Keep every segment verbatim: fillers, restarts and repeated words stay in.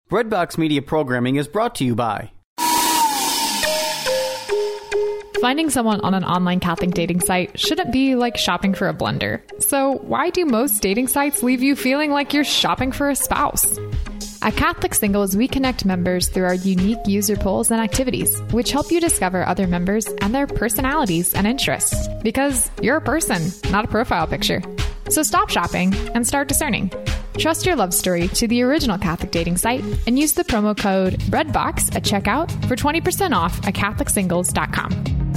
Breadbox Media programming is brought to you by... Finding someone on an online Catholic dating site shouldn't be like shopping for a blender. So why do most dating sites leave you feeling like you're shopping for a spouse? At Catholic Singles, we connect members through our unique user polls and activities, which help you discover other members and their personalities and interests. Because you're a person, not a profile picture. So stop shopping and start discerning. Trust your love story to the original Catholic dating site and use the promo code BREADBOX at checkout for twenty percent off at Catholic Singles dot com.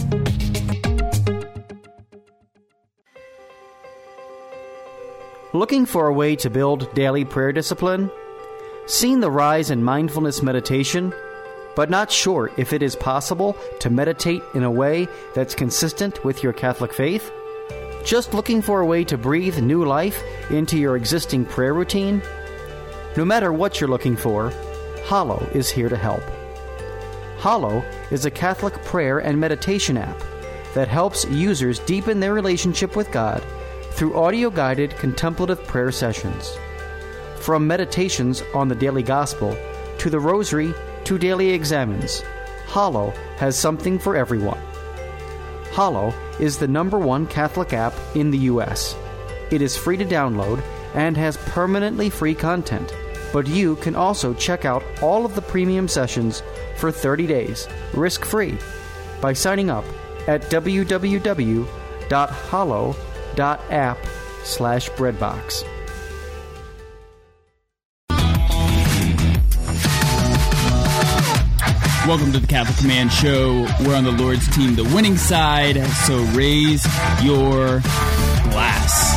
Looking for a way to build daily prayer discipline? Seen the rise in mindfulness meditation, but not sure if it is possible to meditate in a way that's consistent with your Catholic faith? Just looking for a way to breathe new life into your existing prayer routine? No matter what you're looking for, Hallow is here to help. Hallow is a Catholic prayer and meditation app that helps users deepen their relationship with God through audio-guided contemplative prayer sessions. From meditations on the daily gospel to the rosary to daily examines, Hallow has something for everyone. Hallow is the number one Catholic app in the U S. It is free to download and has permanently free content, but you can also check out all of the premium sessions for thirty days, risk-free, by signing up at www.hallow.app slash breadbox. Welcome to the Catholic Command Show. We're on the Lord's team, the winning side, so raise your glass.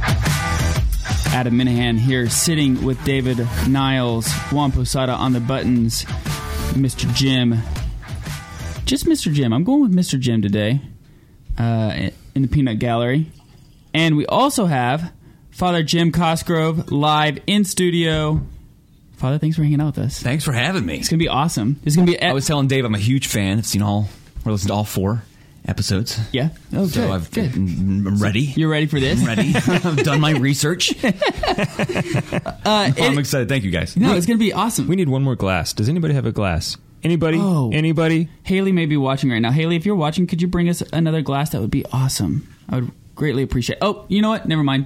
Adam Minahan here, sitting with David Niles, Juan Posada on the buttons, Mister Jim. Just Mister Jim. I'm going with Mister Jim today uh, in the Peanut Gallery. And we also have Father Jim Cosgrove live in studio. Father, thanks for hanging out with us. Thanks for having me. It's going to be awesome. It's going to be. E- I was telling Dave I'm a huge fan. I've seen all, or listened to all four episodes. Yeah. Oh, so good. I've, good. I'm ready. You're ready for this? I'm ready. I've done my research. uh, I'm it, excited. Thank you, guys. No, it's going to be awesome. We need one more glass. Does anybody have a glass? Anybody? Oh. Anybody? Haley may be watching right now. Haley, if you're watching, could you bring us another glass? That would be awesome. I would greatly appreciate. Oh, you know what? Never mind.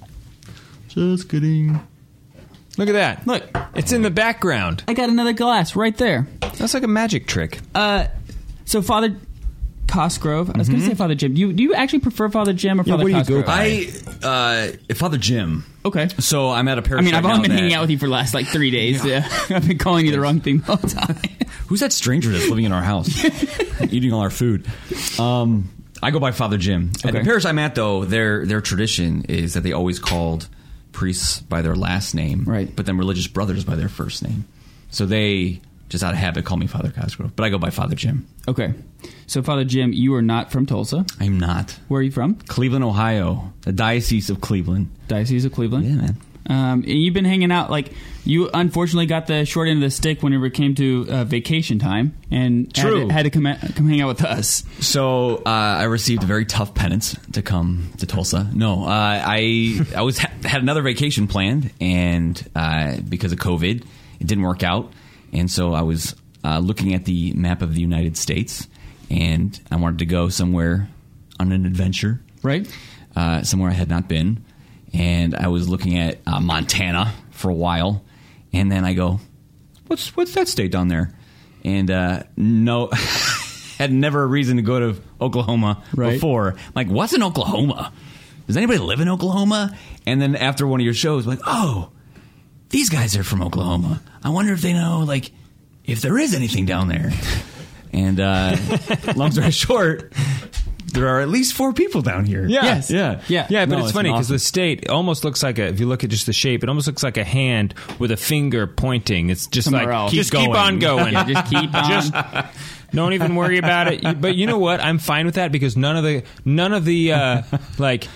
Just kidding. Look at that. Look. It's in the background. I got another glass right there. That's like a magic trick. Uh, so Father Cosgrove, I was mm-hmm. going to say Father Jim. Do you, do you actually prefer Father Jim or yeah, Father what do Cosgrove? You go I, uh, Father Jim. Okay. So I'm at a parish I mean, I've right only been that, hanging out with you for the last like three days. Yeah. Yeah. I've been calling you the wrong thing the whole time. Who's that stranger that's living in our house, eating all our food? Um, I go by Father Jim. Okay. At the parish I'm at, though, their their tradition is that they always called priests by their last name, right? But then religious brothers by their first name. So they, just out of habit, call me Father Cosgrove. But I go by Father Jim. Okay. So, Father Jim, you are not from Tulsa. I'm not. Where are you from? Cleveland, Ohio. The Diocese of Cleveland. Diocese of Cleveland? Yeah, man. Um, and you've been hanging out, like, you unfortunately got the short end of the stick whenever it came to uh, vacation time, and True. had to, had to come, at, come hang out with us. So uh, I received a very tough penance to come to Tulsa. No, uh, I I was ha- had another vacation planned, and uh, because of COVID, it didn't work out. And so I was uh, looking at the map of the United States, and I wanted to go somewhere on an adventure, right? Uh, somewhere I had not been. And I was looking at uh, Montana for a while, and then I go, "What's what's that state down there?" And uh, no, had never a reason to go to Oklahoma right. before. I'm like, what's in Oklahoma? Does anybody live in Oklahoma? And then after one of your shows, I'm like, oh, these guys are from Oklahoma. I wonder if they know, like, if there is anything down there. And uh, long story short, there are at least four people down here. Yeah. Yes. Yeah. Yeah. Yeah, but No, it's, it's funny because awesome. the state almost looks like a, if you look at just the shape, it almost looks like a hand with a finger pointing. It's just Somewhere like, else. just Keep keep going. on going. Yeah, just keep on. Just don't even worry about it. But you know what? I'm fine with that because none of the, none of the, uh, like,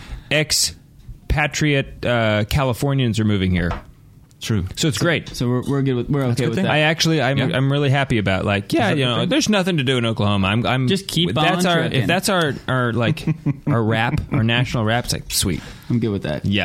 expatriate uh, Californians are moving here. True. So it's great. So we're, we're good with, we're okay with that. I actually, I'm, Yeah. I'm really happy about, like, yeah, you know, thing? there's nothing to do in Oklahoma. I'm, I'm Just keep that's on our, trucking. if that's our, our like, our rap, our national rap, it's like, sweet. I'm good with that. Yeah.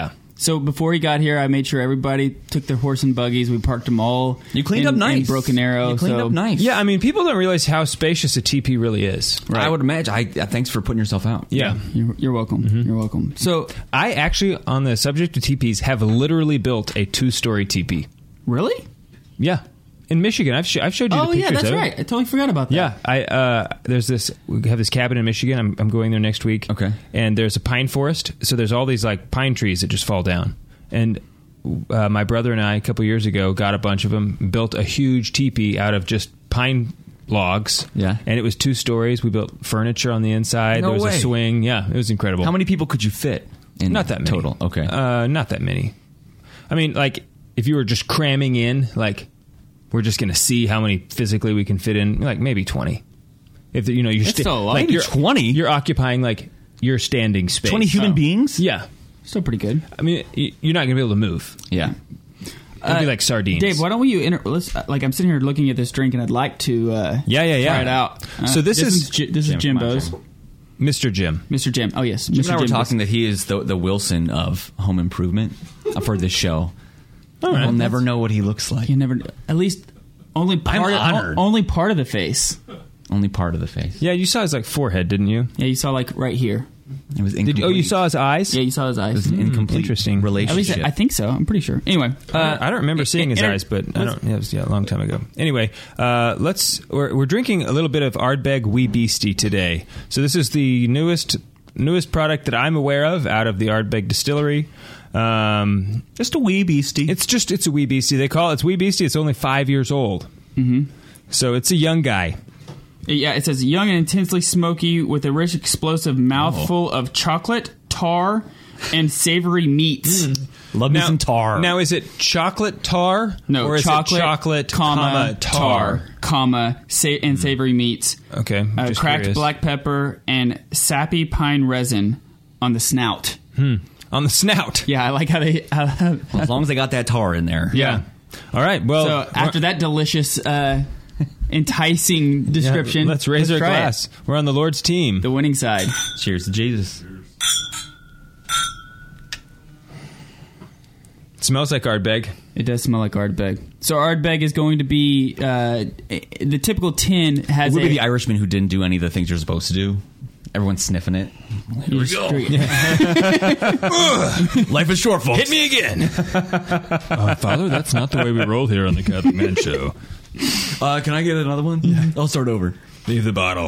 So before he got here, I made sure everybody took their horse and buggies. We parked them all. You cleaned in, up nice. in Broken Arrow. You cleaned so. up nice. Yeah, I mean, people don't realize how spacious a teepee really is. Right. I would imagine. I uh, thanks for putting yourself out. Yeah. You're, you're welcome. Mm-hmm. You're welcome. So, I actually, on the subject of teepees, have literally built a two-story teepee. really? Yeah. In Michigan. I've, sh- I've showed you Oh, the yeah, pictures that's of it. right. I totally forgot about that. Yeah, I uh, there's this. We have this cabin in Michigan. I'm, I'm going there next week. Okay. And there's a pine forest, so there's all these like pine trees that just fall down. And uh, my brother and I, a couple years ago, got a bunch of them, built a huge teepee out of just pine logs. Yeah. And it was two stories. We built furniture on the inside. No there was way. a swing. Yeah, it was incredible. How many people could you fit? In Not that many total. Okay. Uh, not that many. I mean, like if you were just cramming in, like. We're just going to see how many physically we can fit in, like maybe twenty. If the, you know you're That's sta- still a lot. like Maybe you're, twenty? You're occupying like your standing space. Twenty human Oh. beings. Yeah, Still pretty good. I mean y- you're not going to be able to move. Yeah. It'd be like sardines. Dave, why don't we? Inter- let's, uh, like, I'm sitting here looking at this drink, and I'd like to. Uh, Yeah, yeah, yeah. Try it out. Uh, So this is- Ji- this is Jim, come on, Jimbo's, Jim. Mister Jim. Mister Jim. Oh yes, Jim Mister and I were Jimbo's. talking that he is the, the Wilson of Home Improvement uh, for this show. All right. We'll never know what he looks like. You never, at least only part. Of, honored. o- only part of the face. Only part of the face. Yeah, you saw his like forehead, didn't you? Yeah, you saw like right here. It was Did incomplete. you? Oh, you saw his eyes. Yeah, you saw his It eyes. was an incomplete interesting. At relationship. least I, I think so. I'm pretty sure. Anyway, uh, I don't remember seeing his inter- eyes, but I don't. Yeah, it was yeah, a long time ago. Anyway, uh, let's. We're, we're drinking a little bit of Ardbeg Wee Beastie today. So this is the newest newest product that I'm aware of out of the Ardbeg distillery. Um, Just a wee beastie. it's just it's a Wee Beastie. They call it it's Wee Beastie. It's only five years old. Mm-hmm. So it's a young guy. yeah, it says young and intensely smoky with a rich, explosive mouthful Oh. of chocolate, tar, and savory meats. Love me some tar. Now is it chocolate tar? No, or is chocolate, it chocolate, comma, tar? tar, comma, sa- and savory meats. Okay, I'm Uh, just cracked curious. black pepper and sappy pine resin on the snout. On the snout. Yeah, I like how they. Uh, Well, as long as they got that tar in there. yeah. All right. Well, So after that delicious, uh, enticing yeah, description, let's raise our try it. glass. We're on the Lord's team. The winning side. Cheers to Jesus. It smells like Ardbeg. It does smell like Ardbeg. So Ardbeg is going to be uh, the typical tin has We'll a be the Irishman who didn't do any of the things you're supposed to do. Everyone's sniffing it. Here we go. Life is short, folks. Hit me again. uh, Father, that's not the way we roll here on the Catholic Man Show. Uh, can I get another one? Yeah. I'll start over. Leave the bottle.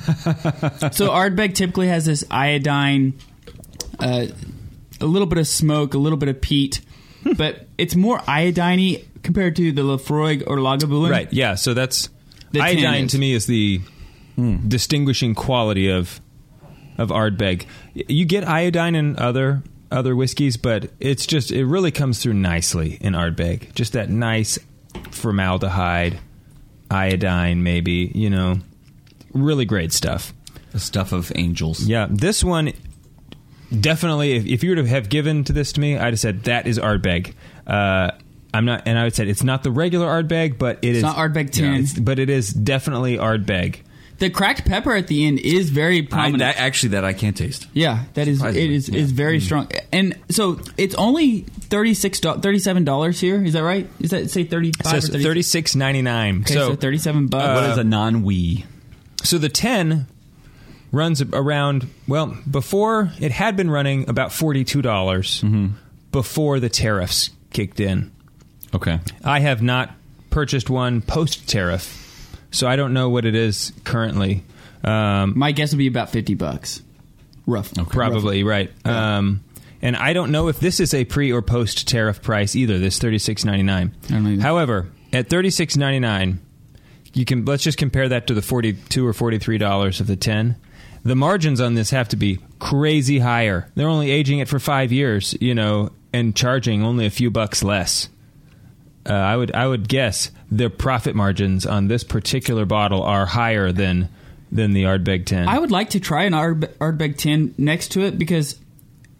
So Ardbeg typically has this iodine, uh, a little bit of smoke, a little bit of peat, but it's more iodine-y compared to the Lafroig or Lagavulin. Right, yeah, so that's... The tin iodine is. to me is the distinguishing quality of of Ardbeg. Y- You get iodine in other other whiskeys, but it's just... It really comes through nicely in Ardbeg. Just that nice formaldehyde, iodine maybe, you know. Really great stuff. The stuff of angels. Yeah, this one definitely. If, if you were to have given to this to me, I'd have said that is Ardbeg. Uh, I'm not, and I would say it's not the regular Ardbeg, but it is not Ardbeg you know, tin. it's- but it is definitely Ardbeg. The cracked pepper at the end is very I, prominent. that, actually, that I can't taste. Yeah, that is it Surprisingly, is yeah. is very strong, and so it's only thirty-six, thirty-seven dollars here. Is that right? Is that say It thirty-five? says or thirty? thirty six ninety nine. Okay, so, So, thirty-seven bucks. What is a non-wee? so the ten runs around. Well, before it had been running about forty two dollars before the tariffs kicked in. Okay. I have not purchased one post tariff, so I don't know what it is currently. Um, My guess would be about fifty bucks, rough. Probably, right. Um, and I don't know if this is a pre or post tariff price either, this thirty-six ninety-nine. I don't know either. However, at thirty-six ninety-nine, you can let's just compare that to the forty-two or forty-three dollars of the ten. The margins on this have to be crazy higher. They're only aging it for five years, you know, and charging only a few bucks less. Uh, I would I would guess the profit margins on this particular bottle are higher than than the Ardbeg ten. I would like to try an Ard- Ardbeg tin next to it because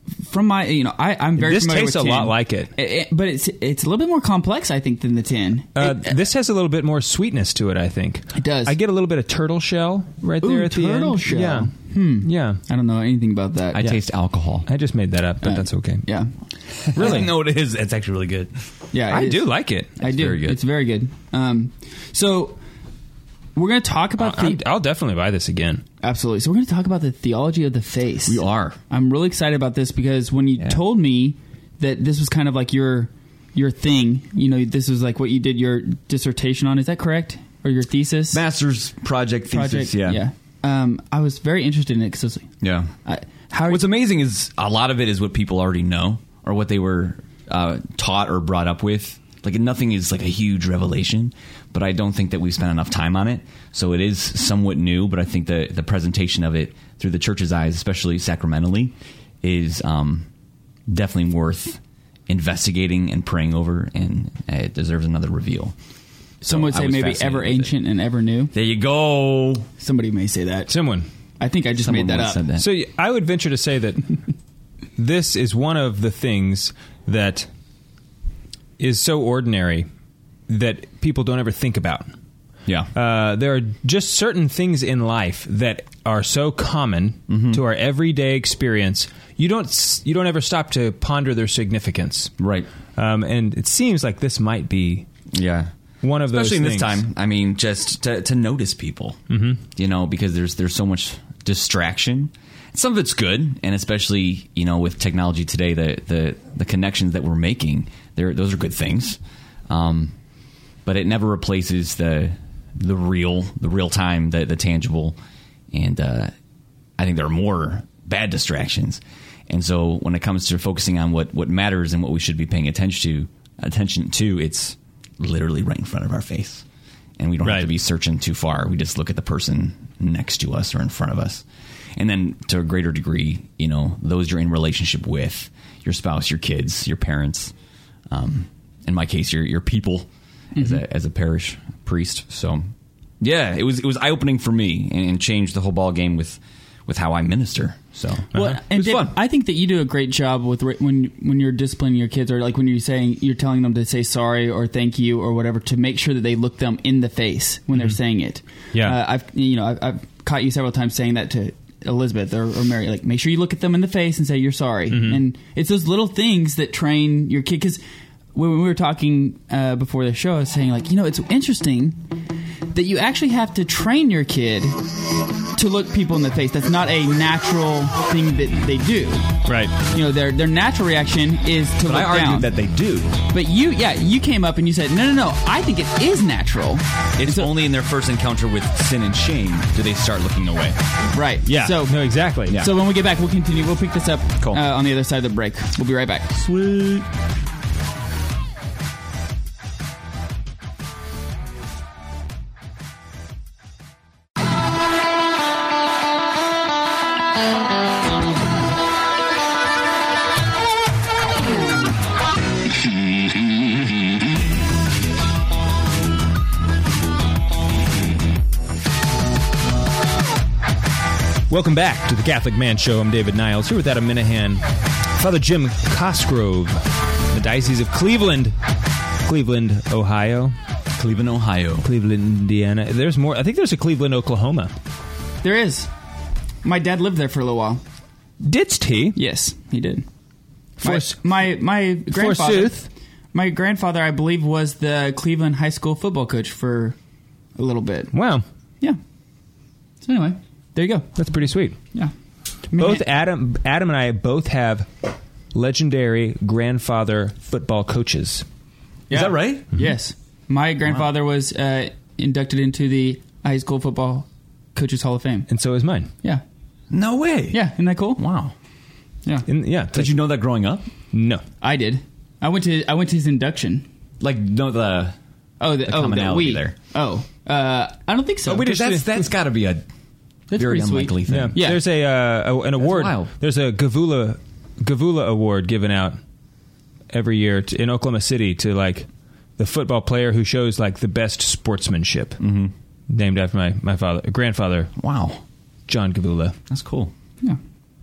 from my, you know, I, I'm very This familiar tastes with a tin. lot like it. It- it- but it's it's a little bit more complex, I think, than the tin. Uh, It- this has a little bit more sweetness to it, I think. It does. I get a little bit of turtle shell right Ooh, there at the end. turtle shell. Yeah. Hmm. Yeah. I don't know anything about that. I taste alcohol. I just made that up, but Uh, that's okay. Yeah, Really? No, it is. It's actually really good. yeah. it I is. do like it. I do. very good. It's very good. Um, so we're going to talk about I'm- the I'll definitely buy this again. absolutely. So we're going to talk about the theology of the face. We are. I'm really excited about this because when you Yeah. told me that this was kind of like your your thing, you know, this was like what you did your dissertation on. Is that correct? Or your thesis? Master's project thesis. project? Yeah. Yeah. Um, I was very interested in it because I was like, Yeah. I, how What's amazing is a lot of it is what people already know or what they were uh, taught or brought up with. Like nothing is like a huge revelation, but I don't think that we've spent enough time on it. So it is somewhat new, but I think the the presentation of it through the church's eyes, especially sacramentally, is um, definitely worth investigating and praying over, and it deserves another reveal. some would I say was maybe fascinated ever with it. ancient and ever new. There you go. Somebody may say that. Someone. I think I just Someone made that once up. said that. So y- I would venture to say that this is one of the things that is so ordinary that people don't ever think about. Yeah. Uh, there are just certain things in life that are so common Mm-hmm. to our everyday experience. You don't s- you don't ever stop to ponder their significance. Right. Um, and it seems like this might be Yeah. one of those Especially in this things. time. I mean, just to, to notice people, mm-hmm. you know, because there's there's so much distraction. Some of it's good, and especially you know with technology today, the the, the connections that we're making, they're, those are good things. Um, but it never replaces the the real, the real time, the the tangible, and uh, I think there are more bad distractions. And so when it comes to focusing on what, what matters and what we should be paying attention to, attention to, it's literally right in front of our face. And we don't have Right. to be searching too far. We just look at the person next to us or in front of us. And then to a greater degree, you know, those you're in relationship with, your spouse, your kids, your parents, um, in my case, your your people mm-hmm. as a as a parish priest. So yeah, it was it was eye opening for me and, and changed the whole ball game with with how I minister. So Well, uh-huh. and it was Dave, fun. I think that you do a great job with re- when when you're disciplining your kids, or like when you're saying you're telling them to say sorry or thank you or whatever, to make sure that they look them in the face when they're saying it. Yeah. uh, I've you know I've, I've caught you several times saying that to Elizabeth or, or Mary. Like, make sure you look at them in the face and say you're sorry. And it's those little things that train your kid. Because when we were talking uh, before the show, I was saying, like, you know, it's interesting that you actually have to train your kid to look people in the face. That's not a natural thing that they do. Right. You know, their their natural reaction is to But look I argued down. that they do. But you, yeah, you came up and you said, no, no, no, I think it is natural. It's only in their first encounter with sin and shame do they start looking away. Right. Yeah. So, no, exactly. Yeah. so when we get back, we'll continue. We'll pick this up Cool. uh, on the other side of the break. We'll be right back. Sweet. Welcome back to the Catholic Man Show. I'm David Niles, here with Adam Minahan, Father Jim Cosgrove, the Diocese of Cleveland, Cleveland, Ohio, Cleveland, Ohio. Cleveland, Indiana. There's more. I think there's a Cleveland, Oklahoma. There is. My dad lived there for a little while. Didst he? Yes, he did. My Fors- my, my grandfather. Forsooth. My grandfather, I believe, was the Cleveland high school football coach for a little bit. Wow, Yeah. So anyway, there you go. that's pretty sweet. Yeah. Both Adam, Adam and I both have legendary grandfather football coaches. Yeah. Is that right? Yes. My grandfather was uh, inducted into the high school football coaches Hall of Fame. And so is mine. Yeah. No way. Yeah. Isn't that cool? Wow. Yeah. And, yeah. Did you know that growing up? No. I did. I went to I went to his induction. Like, no, the... Oh, the, The oh, the commonality we. there. Oh, uh, I don't think so. Because that's, that's got to be a That's very pretty sweet. unlikely thing. Yeah. Yeah. There's a, uh, a an award. wild. There's a Gavula Gavula award given out every year to, in Oklahoma City to like the football player who shows like the best sportsmanship. Mm-hmm. Named after my my father, grandfather, Wow. John Gavula. That's cool. Yeah.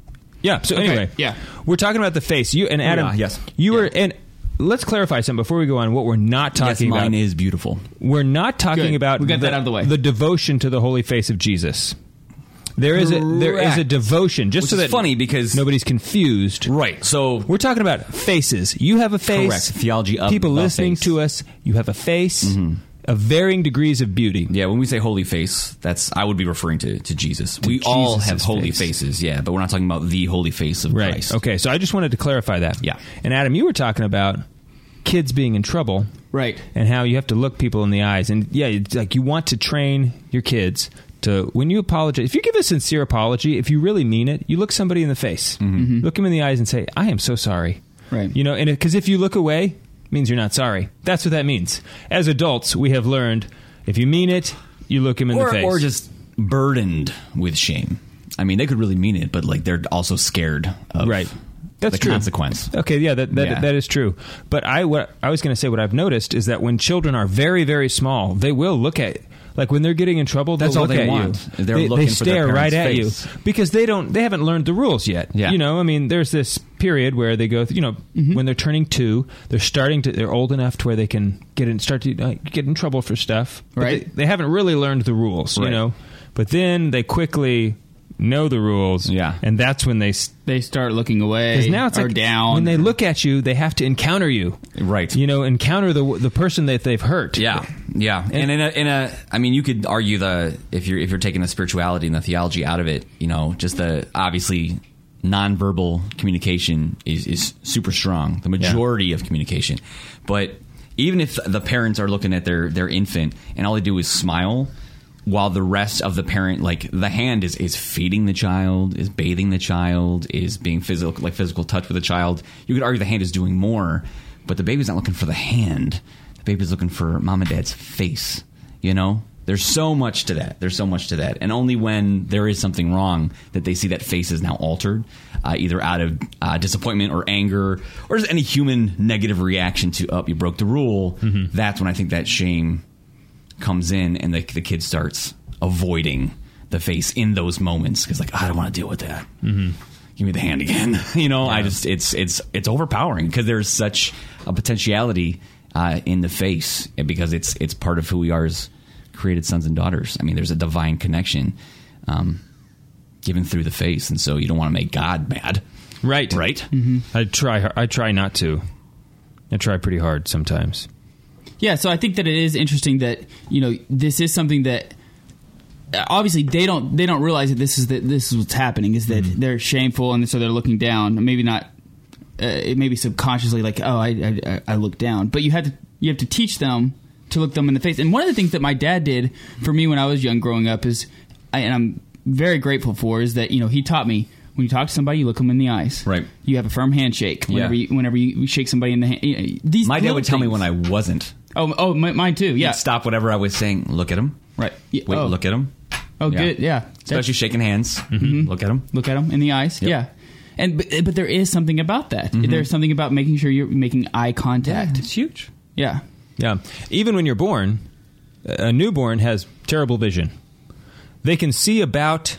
Yeah. So Okay, anyway, yeah. we're talking about the face. You and Adam. yeah, yes. You were Yeah. and let's clarify something before we go on. What we're not Yes, talking mine about. is beautiful. We're not talking Good. about We got the, that out of the way. the devotion to the holy face of Jesus. There is a there is a Correct. devotion, just Which so is that funny because- nobody's confused. Right. So We're talking about faces. You have a face. Correct. Theology of people the listening face. to us. You have a face of varying degrees of beauty. yeah, when we say holy face, that's I would be referring to, to Jesus. we all Jesus' have holy face. faces, yeah, but we're not talking about the holy face of Right. Christ. Okay. So I just wanted to clarify that. Yeah. And Adam, you were talking about kids being in trouble. Right. And how you have to look people in the eyes. And yeah, it's like you want to train your kids to, when you apologize, if you give a sincere apology, if you really mean it, you look somebody in the face. Mm-hmm. Look them in the eyes and say, I am so sorry. Right. You know, and because if you look away, it means you're not sorry. That's what that means. As adults, we have learned if you mean it, you look him in Or, the face. or just burdened with shame. I mean, they could really mean it, but like they're also scared of Right. That's the true. consequence. Okay, yeah, that that, Yeah. that is true. But I what I was going to say, what I've noticed is that when children are very, very small, they will look at, like when they're getting in trouble, That's they'll all look they at want. you. They're they, looking they for their stare right parents' at face. you because they don't they haven't learned the rules yet. Yeah. You know, I mean, there's this period where they go, you know, when they're turning two, they're starting to they're old enough to where they can get in start to uh, get in trouble for stuff. But Right. They, they haven't really learned the rules, you Right. know. But then they quickly know the rules. Yeah. And that's when they s- They start looking away because now it's or like down. when they look at you, they have to encounter you, Right. You know, encounter the the person that they've hurt. Yeah, yeah, and in a, in a, I mean, you could argue the if you're if you're taking the spirituality and the theology out of it, you know, just the obviously nonverbal communication is is super strong, the majority of communication, but even if the parents are looking at their their infant and all they do is smile, while the rest of the parent, like the hand is, is feeding the child, is bathing the child, is being physical, like physical touch with the child. You could argue the hand is doing more, but the baby's not looking for the hand. The baby's looking for mom and dad's face. You know, there's so much to that. There's so much to that, and only when there is something wrong that they see that face is now altered, uh, either out of uh, disappointment or anger, or just any human negative reaction to, "Oh, you broke the rule." Mm-hmm. That's when I think that shame comes in and the, the kid starts avoiding the face in those moments because like I don't want to deal with that. Mm-hmm. Give me the hand again. you know, I just it's it's it's overpowering because there's such a potentiality uh, in the face because it's it's part of who we are as created sons and daughters. I mean, there's a divine connection um, given through the face, and so you don't want to make God mad, Right. right? Mm-hmm. I try. I try not to. I try pretty hard sometimes. Yeah, so I think that it is interesting that, you know, this is something that uh, obviously they don't they don't realize that this is that this is what's happening is that Mm-hmm. they're shameful and so they're looking down. Maybe not uh, it may be subconsciously like, oh, I, I I look down, but you have to you have to teach them to look them in the face. And one of the things that my dad did for me when I was young growing up is I, and I'm very grateful for is that, you know, he taught me when you talk to somebody, you look them in the eyes. Right. You have a firm handshake whenever Yeah. you, whenever you shake somebody in the hand. You know, these My dad little would tell me things. when I wasn't. Oh, oh, my, mine too. Yeah. He'd stop whatever I was saying. Look at him. Right. Yeah. Wait, oh. look at him. Oh, Yeah. good. Yeah. Especially shaking hands. Mm-hmm. Look at him. Look at them in the eyes. Yep. Yeah. And but, but there is something about that. There's something about making sure you're making eye contact. It's huge. Yeah. Yeah. Even when you're born, a newborn has terrible vision. They can see about,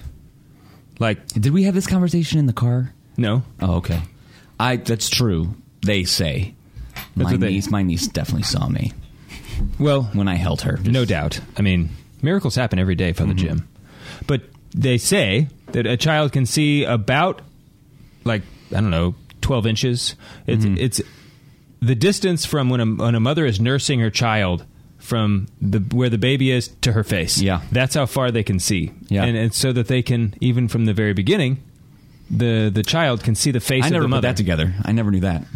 like, Did we have this conversation in the car? no. Oh, okay. I that's true. They say. That's My what they- niece, my niece definitely saw me Well, when I held her. no doubt. I mean, miracles happen every day, Father Jim. But they say that a child can see about, like, I don't know, twelve inches. It's it's the distance from when a, when a mother is nursing her child from the where the baby is to her face. Yeah. That's how far they can see. Yeah. And it's so that they can, even from the very beginning, the the child can see the face I of never the put mother. that together. I never knew that.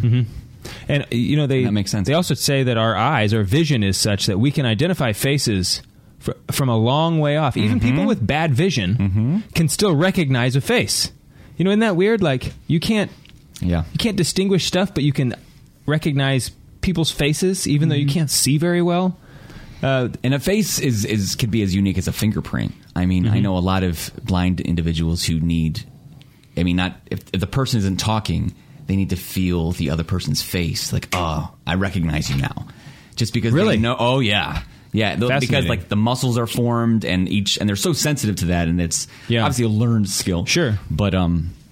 And you know they That makes sense. They also say that our eyes, our vision is such that we can identify faces fr- from a long way off. Even Mm-hmm. people with bad vision can still recognize a face. You know, isn't that weird? Like you can't Yeah. you can't distinguish stuff, but you can recognize people's faces, even though you Mm-hmm. can't see very well. Uh, And a face is, is could be as unique as a fingerprint. I mean, I know a lot of blind individuals who need. I mean, not if, if the person isn't talking, they need to feel the other person's face. Like, oh, I recognize you now, just because. Really? They know. Oh, yeah, yeah. th- Because Fascinating. like the muscles are formed, and each and they're so sensitive to that, and it's Yeah. obviously a learned skill. Sure. but um,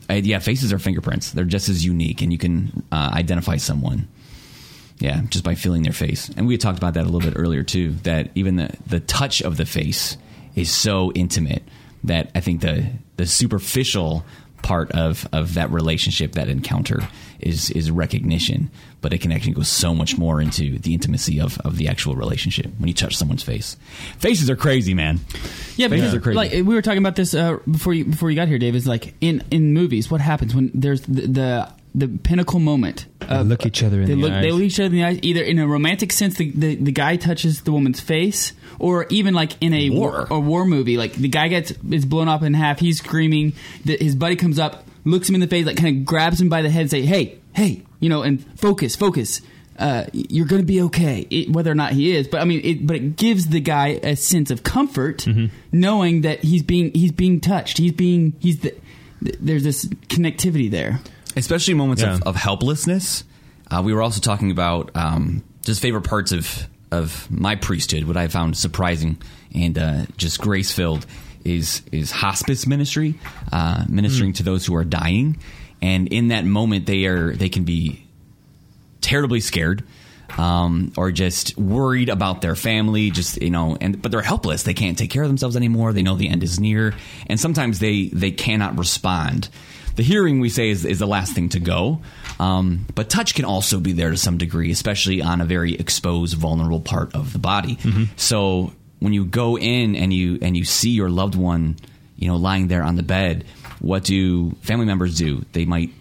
Uh, yeah, faces are fingerprints. They're just as unique, and you can uh, identify someone. Yeah, just by feeling their face. And we had talked about that a little bit earlier, too, that even the, the touch of the face is so intimate that I think the the superficial part of, of that relationship, that encounter, is is recognition. But it can actually go so much more into the intimacy of, of the actual relationship when you touch someone's face. Faces are crazy, man. Yeah, faces because are crazy. like we were talking about this uh, before you before you got here, Dave. Is like in, in movies, what happens when there's the the, the pinnacle moment? They look each other in they the look, eyes. They look each other in the eyes, either in a romantic sense, the, the, the guy touches the woman's face, or even like in a War. war, a war movie, like the guy gets is blown up in half, he's screaming, the, his buddy comes up, looks him in the face, like kind of grabs him by the head and say, hey, hey, you know, and focus, focus. Uh, you're going to be okay, it, whether or not he is. But I mean, it, but it gives the guy a sense of comfort, mm-hmm. knowing that he's being he's being touched. He's being he's the, there's this connectivity there, especially moments Yeah. of, of helplessness. Uh, we were also talking about um, just favorite parts of of my priesthood. What I found surprising and uh, just grace filled is is hospice ministry, uh, ministering mm. to those who are dying, and in that moment they are they can be terribly scared, um, or just worried about their family, just, you know, and but they're helpless. They can't take care of themselves anymore. They know the end is near, and sometimes they they cannot respond. The hearing, we say, is, is the last thing to go, um, but touch can also be there to some degree, especially on a very exposed, vulnerable part of the body. Mm-hmm. So when you go in and you and you see your loved one, you know, lying there on the bed, what do family members do? They might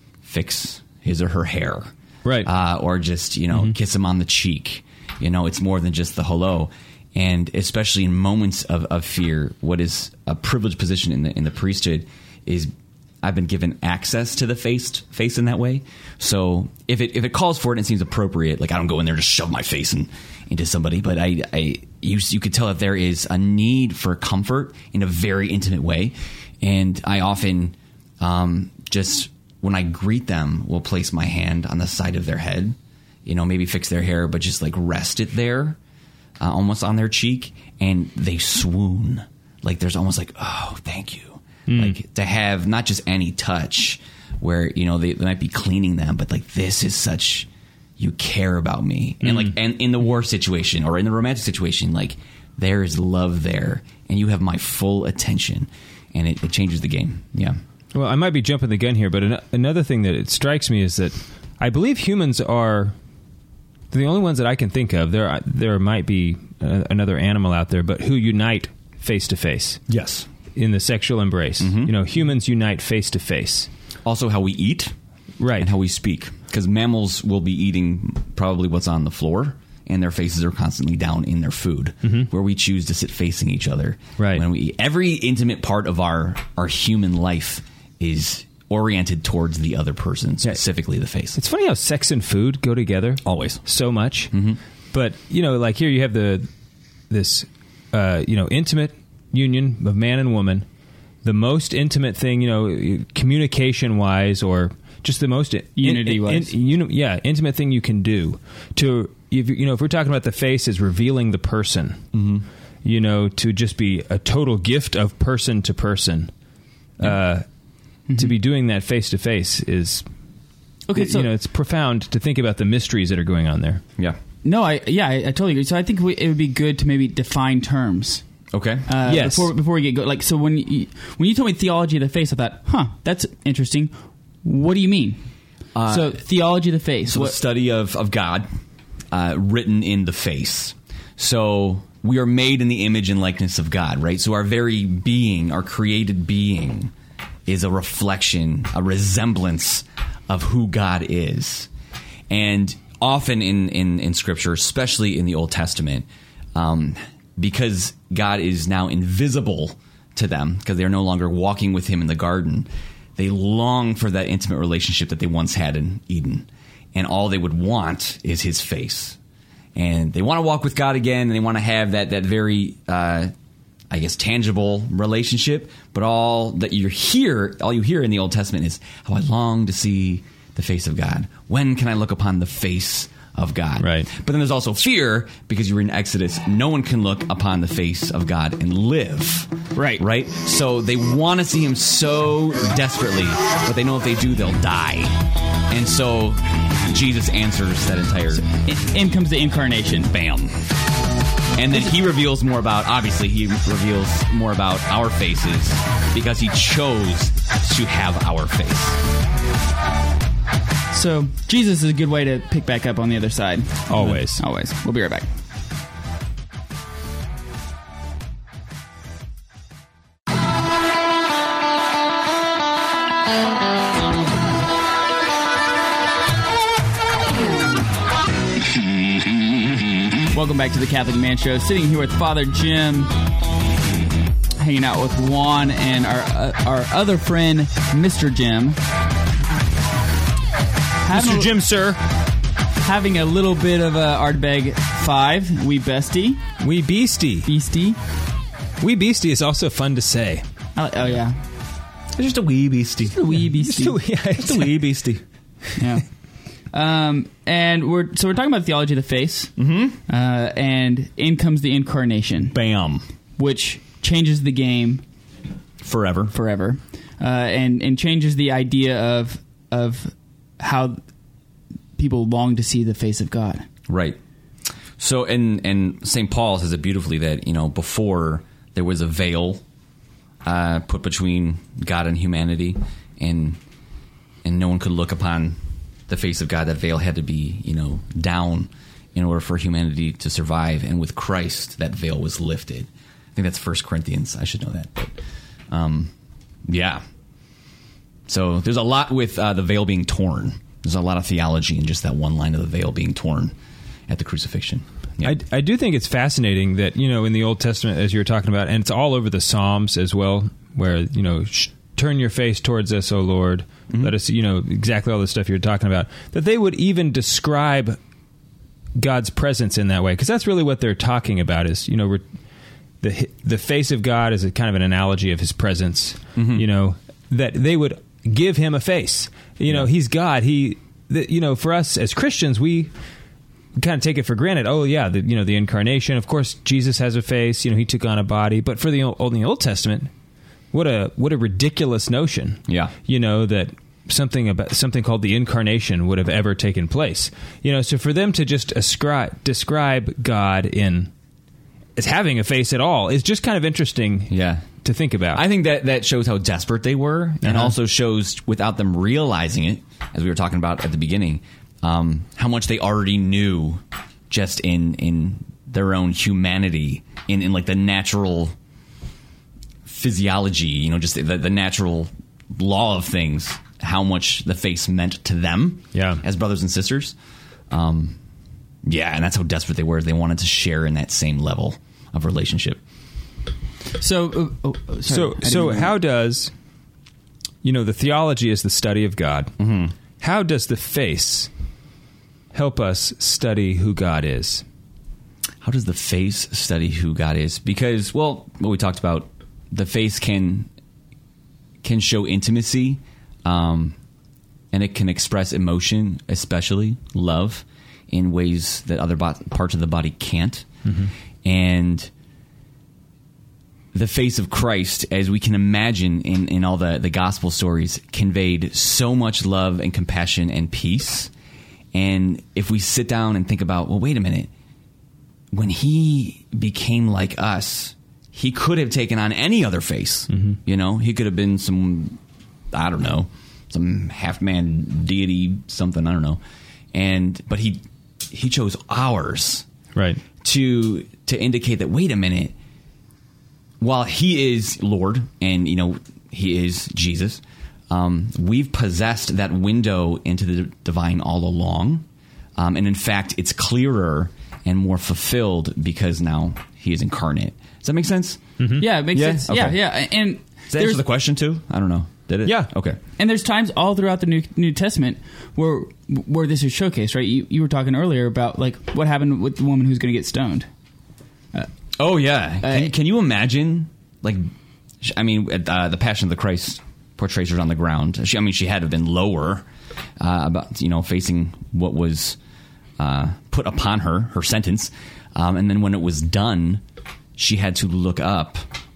fix his or her hair. Right. Uh, or just, you know, mm-hmm. kiss him on the cheek. You know, it's more than just the hello. And especially in moments of, of fear, what is a privileged position in the in the priesthood is I've been given access to the face face in that way. So if it if it calls for it and it seems appropriate, like I don't go in there and just shove my face in, into somebody, but I, I you, you could tell that there is a need for comfort in a very intimate way. And I often um, just... when I greet them, will place my hand on the side of their head, you know, maybe fix their hair, but just like rest it there, uh, almost on their cheek, and they swoon. Like there's almost like, oh, thank you. Mm. Like to have not just any touch where, you know, they, they might be cleaning them, but like this is such, you care about me. Mm. And like, and in the war situation or in the romantic situation, like there is love there and you have my full attention, and it, it changes the game. Yeah. Well, I might be jumping the gun here, but an- another thing that it strikes me is that I believe humans are the only ones that I can think of. There, there might be uh, another animal out there, but who unite face to face. Yes, in the sexual embrace. Mm-hmm. You know, humans unite face to face. Also, how we eat, right, and how we speak, because mammals will be eating probably what's on the floor, and their faces are constantly down in their food, mm-hmm. where we choose to sit facing each other. Right, when we eat. Every intimate part of our our human life is oriented towards the other person, specifically the face. It's funny how sex and food go together. Always. So much. Mm-hmm. But, you know, like here you have the this, uh, you know, intimate union of man and woman. The most intimate thing, you know, communication-wise or just the most... Unity-wise. In, in, in, yeah, intimate thing you can do. To, if, you know, if we're talking about the face as revealing the person, mm-hmm. you know, to just be a total gift of person to person. Yeah. Uh Mm-hmm. To be doing that face to face is, okay. So, you know, it's profound to think about the mysteries that are going on there. Yeah. No, I yeah, I, I totally agree. So I think we, it would be good to maybe define terms. Okay. Uh, yes. Before before we get go, like so when you, when you told me theology of the face, I thought, huh, that's interesting. What do you mean? Uh, so theology of the face, so what, the study of of God, uh, written in the face. So we are made in the image and likeness of God, right? So our very being, our created being, is a reflection, a resemblance of who God is. And often in, in, in Scripture, especially in the Old Testament, um, because God is now invisible to them, because they are no longer walking with him in the garden, they long for that intimate relationship that they once had in Eden. And all they would want is his face. And they want to walk with God again, and they want to have that, that very... Uh, I guess, tangible relationship, but all that you hear, all you hear in the Old Testament is how I long to see the face of God. When can I look upon the face of God? Right. But then there's also fear, because you were in Exodus, no one can look upon the face of God and live. Right. Right? So they want to see him so desperately, but they know if they do, they'll die. And so Jesus answers that entire... In, in comes the incarnation. Bam. And then he reveals more about, obviously, he reveals more about our faces because he chose to have our face. So, Jesus is a good way to pick back up on the other side. Always. Always. We'll be right back. Welcome back to the Catholic Man Show. Sitting here with Father Jim, hanging out with Juan and our uh, our other friend, Mister Jim. Mister Having a- Jim, sir. Having a little bit of a Ardbeg five, wee bestie, Wee beastie. beastie. Wee beastie is also fun to say. I, oh yeah, It's just a wee beastie. a wee beastie. Yeah, It's a wee beastie. Yeah. Um, and we're so we're talking about theology of the face, mm-hmm. uh, and in comes the incarnation, Bam. which changes the game Forever. forever, uh, and and changes the idea of of how people long to see the face of God. Right. So, and and Saint Paul says it beautifully that, you know, before there was a veil uh, put between God and humanity, and and no one could look upon the face of God. That veil had to be, you know, down in order for humanity to survive. And with Christ, that veil was lifted. I think that's First Corinthians. I should know that. But, um, yeah. So there's a lot with uh, the veil being torn. There's a lot of theology in just that one line of the veil being torn at the crucifixion. Yeah. I, I do think it's fascinating that, you know, in the Old Testament, as you were talking about, and it's all over the Psalms as well, where, you know, sh- turn your face towards us, O Lord. Mm-hmm. Let us, you know, exactly all the stuff you're talking about, that they would even describe God's presence in that way, because that's really what they're talking about is, you know, we're, the the face of God is a kind of an analogy of his presence, mm-hmm. you know, that they would give him a face. You know, yeah. He's God. He, the, you know, for us as Christians, we kind of take it for granted. Oh, yeah, the, you know, the incarnation. Of course, Jesus has a face. You know, he took on a body. But for the Old, in the Old Testament, what a what a ridiculous notion. Yeah, you know, that something about something called the incarnation would have ever taken place. You know, so for them to just ascribe describe God in as having a face at all is just kind of interesting. Yeah. To think about. I think that that shows how desperate they were, and Uh-huh. also shows, without them realizing it, as we were talking about at the beginning, um, how much they already knew just in in their own humanity, in, in like the natural physiology, you know, just the, the natural law of things, how much the face meant to them Yeah. as brothers and sisters. Um, yeah, and that's how desperate they were. They wanted to share in that same level of relationship. So, uh, oh, oh, sorry. So, I so didn't- how does, you know, the theology is the study of God. Mm-hmm. How does the face help us study who God is? How does the face study who God is? Because, well, what we talked about, the face can can show intimacy, um, and it can express emotion, especially love, in ways that other bo- parts of the body can't. Mm-hmm. And the face of Christ, as we can imagine in, in all the, the gospel stories, conveyed so much love and compassion and peace. And if we sit down and think about, well, wait a minute, when he became like us, he could have taken on any other face. Mm-hmm. You know, he could have been some, I don't know, some half-man deity, something, I don't know. And but he he chose ours, Right. to to indicate that, wait a minute, while he is Lord and, you know, he is Jesus, um, we've possessed that window into the divine all along. Um, and in fact, it's clearer and more fulfilled because now he is incarnate. Does that make sense? Mm-hmm. Yeah, it makes Yeah? sense. Okay. Yeah, yeah. And Does that there's answer the question too? I don't know. Did it? Yeah. Okay. and there's times all throughout the New New Testament where where this is showcased, right? You you were talking earlier about like what happened with the woman who's going to get stoned. Oh, yeah. Can, Uh, can you imagine, like, sh- I mean, uh, the Passion of the Christ portrays her on the ground. She, I mean, she had to have been lower, uh, about, you know, facing what was uh, put upon her, her sentence. Um, and then when it was done, she had to look up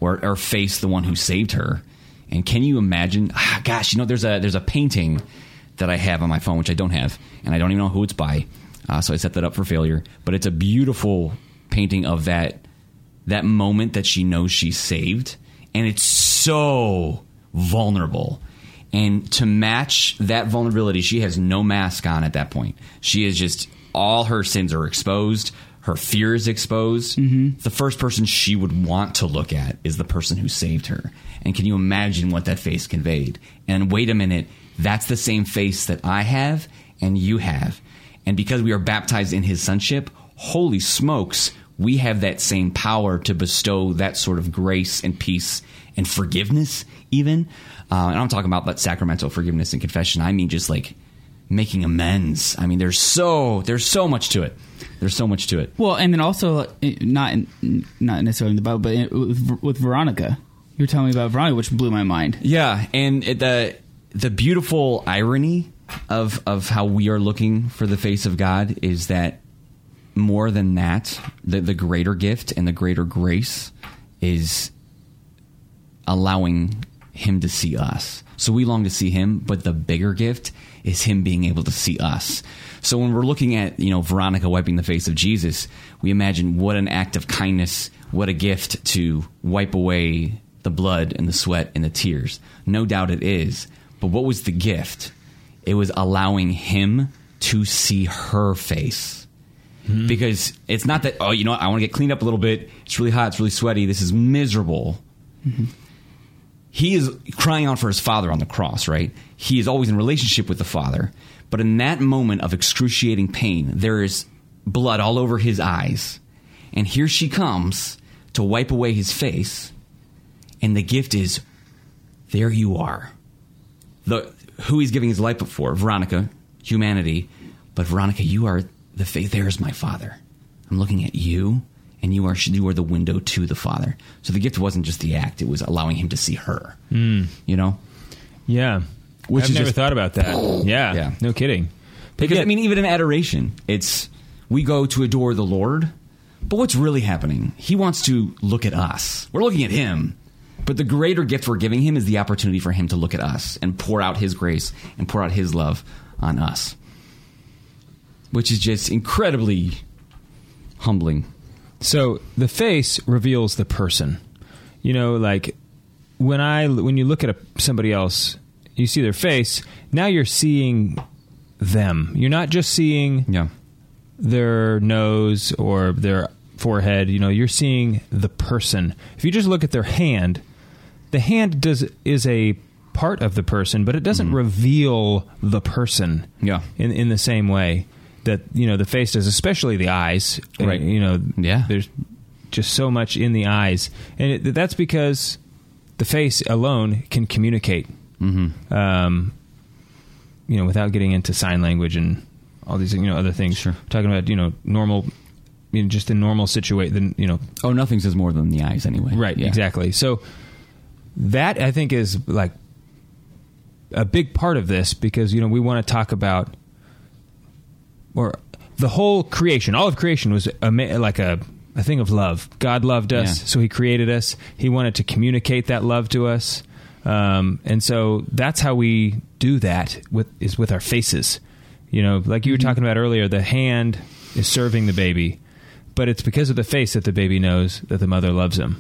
or, or face the one who saved her. And can you imagine? Ah, gosh, you know, there's a there's a painting that I have on my phone, which I don't have, and I don't even know who it's by. Uh, so I set that up for failure. But it's a beautiful painting of that that moment that she knows she's saved, and it's so vulnerable. And to match that vulnerability, she has no mask on at that point. She is just, all her sins are exposed. Her fear is exposed. Mm-hmm. The first person she would want to look at is the person who saved her. And can you imagine what that face conveyed? And wait a minute, that's the same face that I have and you have. And because we are baptized in his sonship, holy smokes, we have that same power to bestow that sort of grace and peace and forgiveness even. Uh, and I'm talking about that sacramental forgiveness and confession. I mean just like making amends. I mean, there's so there's so much to it. There's so much to it. Well, and then also, not in, not necessarily in the Bible, but with, with Veronica. You were telling me about Veronica, which blew my mind. Yeah, and it, the the beautiful irony of of how we are looking for the face of God is that more than that, the, the greater gift and the greater grace is allowing him to see us. So we long to see him, but the bigger gift is him being able to see us. So when we're looking at, you know, Veronica wiping the face of Jesus, we imagine what an act of kindness, what a gift to wipe away the blood and the sweat and the tears. No doubt it is. But what was the gift? It was allowing him to see her face. Mm-hmm. Because it's not that, oh, you know what, I want to get cleaned up a little bit. It's really hot. It's really sweaty. This is miserable. Mm-hmm. He is crying out for his Father on the cross, right? He is always in relationship with the Father. But in that moment of excruciating pain, there is blood all over his eyes. And here she comes to wipe away his face. And the gift is, there you are. The who he's giving his life up for, Veronica, humanity. But Veronica, you are the faith. There's my Father. I'm looking at you. And you are you are the window to the Father. So the gift wasn't just the act; it was allowing him to see her. Mm. You know, yeah. Which I've is never just, thought about that. Yeah, yeah, no kidding. Because yeah. I mean, even in adoration, it's we go to adore the Lord, but what's really happening? He wants to look at us. We're looking at him, but the greater gift we're giving him is the opportunity for him to look at us and pour out his grace and pour out his love on us, which is just incredibly humbling. So the face reveals the person. You know, like when I when you look at a, somebody else, you see their face. Now you're seeing them. You're not just seeing yeah. their nose or their forehead. You know, you're seeing the person. If you just look at their hand, the hand does is a part of the person, but it doesn't mm-hmm. reveal the person. Yeah. in in the same way that, you know, the face does, especially the eyes. Right. You know, yeah. there's just so much in the eyes. And it, that's because the face alone can communicate, mm-hmm. um, you know, without getting into sign language and all these, you know, other things. Sure. We're talking about, you know, normal, you know, just a normal situation, you know. Oh, nothing says more than the eyes anyway. Right, yeah. exactly. So that, I think, is like a big part of this because, you know, we want to talk about or the whole creation, all of creation was a, like a, a thing of love. God loved us, yeah. so he created us. He wanted to communicate that love to us. Um, and so that's how we do that with is with our faces. You know, like you were talking about earlier, the hand is serving the baby, but it's because of the face that the baby knows that the mother loves him.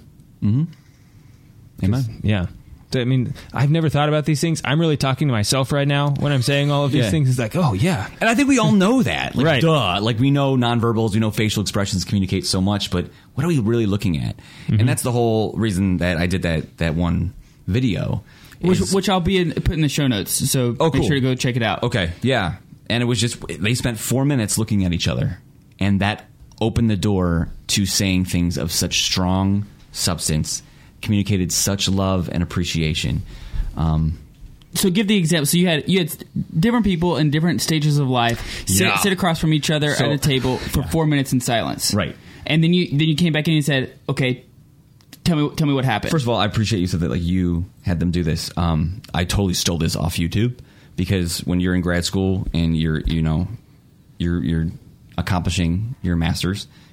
Mm-hmm. Amen. Yeah. I mean, I've never thought about these things. I'm really talking to myself right now when I'm saying all of these yeah. things. It's like, oh, yeah. And I think we all know that. Like, right. duh. Like, we know nonverbals, we know facial expressions communicate so much, but what are we really looking at? Mm-hmm. And that's the whole reason that I did that, that one video. Which, is, which I'll be in, put in the show notes, so oh, make cool. sure to go check it out. Okay, yeah. And it was just, they spent four minutes looking at each other, and that opened the door to saying things of such strong substance, communicated such love and appreciation. Um, so give the example. So you had you had different people in different stages of life sit, yeah. sit across from each other so, at a table for yeah. four minutes in silence, right? And then you then you came back in and said, "Okay, tell me tell me what happened." First of all, I appreciate you said that like you had them do this. Um, I totally stole this off YouTube because when you're in grad school and you're you know you're you're accomplishing your master's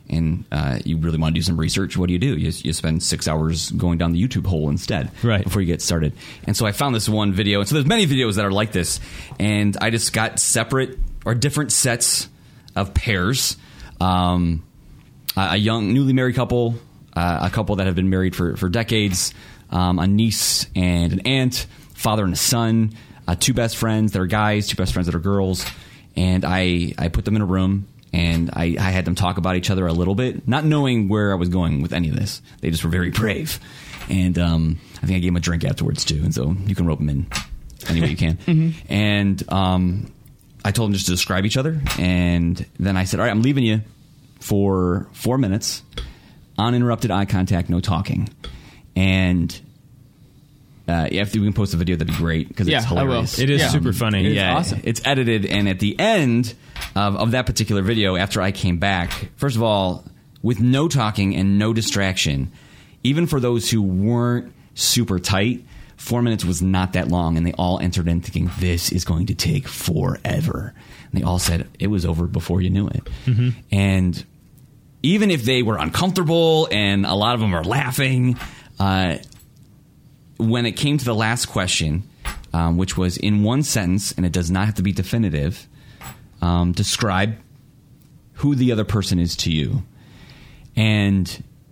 and uh, you really want to do some research, what do you do? You, you spend six hours going down the YouTube hole instead, right, before you get started. And so I found this one video, and so there's many videos that are like this, and I just got separate or different sets of pairs. Um, a young, newly married couple, uh, a couple that have been married for, for decades, um, a niece and an aunt, father and a son, uh, two best friends that are guys, two best friends that are girls. And I, I put them in a room, and I, I had them talk about each other a little bit, not knowing where I was going with any of this. They just were very brave. And um, I think I gave them a drink afterwards, too. And so you can rope them in any way you can. Mm-hmm. And um, I told them just to describe each other. And then I said, all right, I'm leaving you for four minutes, uninterrupted eye contact, no talking. And Uh, if we can post a video, that'd be great, because yeah, it's hilarious. It is yeah. super funny. It's yeah, awesome. It's edited, and at the end of, of that particular video, after I came back, first of all, with no talking and no distraction, even for those who weren't super tight, four minutes was not that long, and they all entered in thinking, this is going to take forever. And they all said it was over before you knew it. Mm-hmm. And even if they were uncomfortable, and a lot of them are laughing, uh, when it came to the last question, um, which was in one sentence, and it does not have to be definitive, um, describe who the other person is to you. And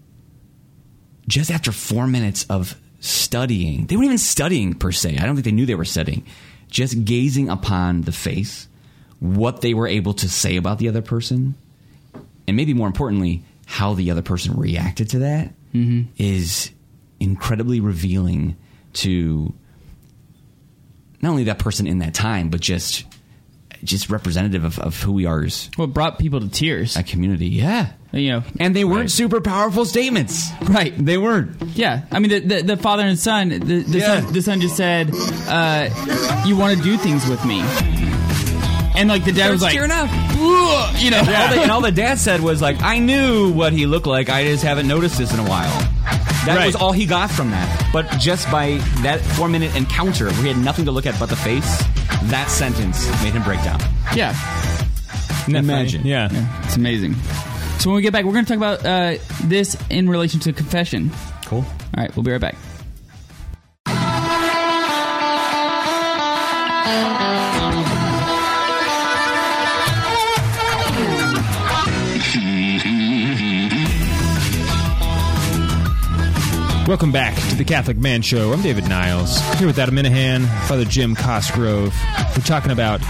just after four minutes of studying, they weren't even studying per se. I don't think they knew they were studying. Just gazing upon the face, what they were able to say about the other person, and maybe more importantly, how the other person reacted to that, mm-hmm. is incredibly revealing to not only that person in that time, but just just representative of, of who we are as What brought people to tears? a community. Yeah. You know, And they weren't right. super powerful statements. Right. They weren't. Yeah, I mean, the the, the father and son. The, the, Yeah. son, the son just said, uh, "You want to do things with me," and like the dad was like, tearing up. "Ugh," you know, All the, and all the dad said was like, I knew what he looked like. I just haven't noticed this in a while. That Right. was all he got from that. But just by that four minute encounter where he had nothing to look at but the face, that sentence made him break down. yeah, Isn't that Imagine. funny? Yeah. yeah, it's amazing. So when we get back, we're going to talk about uh, this in relation to confession. Cool. All right, we'll be right back. Welcome back to the Catholic Man Show. I'm David Niles, here with Adam Minahan, Father Jim Cosgrove. We're talking about